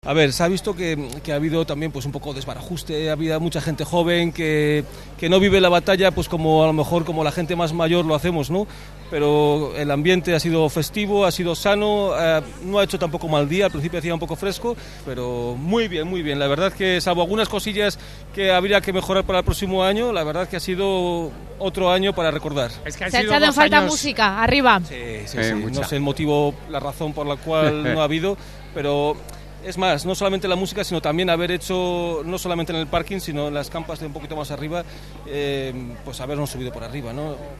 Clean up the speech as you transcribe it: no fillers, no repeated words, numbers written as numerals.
A ver, se ha visto que ha habido también pues un poco de desbarajuste, ha habido mucha gente joven que no vive la batalla pues como a lo mejor como la gente más mayor lo hacemos, ¿no? Pero el ambiente ha sido festivo, ha sido sano, no ha hecho tampoco mal día, al principio hacía un poco fresco, pero muy bien, la verdad que salvo algunas cosillas que habría que mejorar para el próximo año, la verdad que ha sido otro año para recordar. Es que se ha echado en falta años... música, arriba. Sí. No sé el motivo, la razón por la cual no ha habido, pero... Es más, no solamente la música, sino también haber hecho, no solamente en el parking, sino en las campas de un poquito más arriba, pues habernos subido por arriba, ¿no?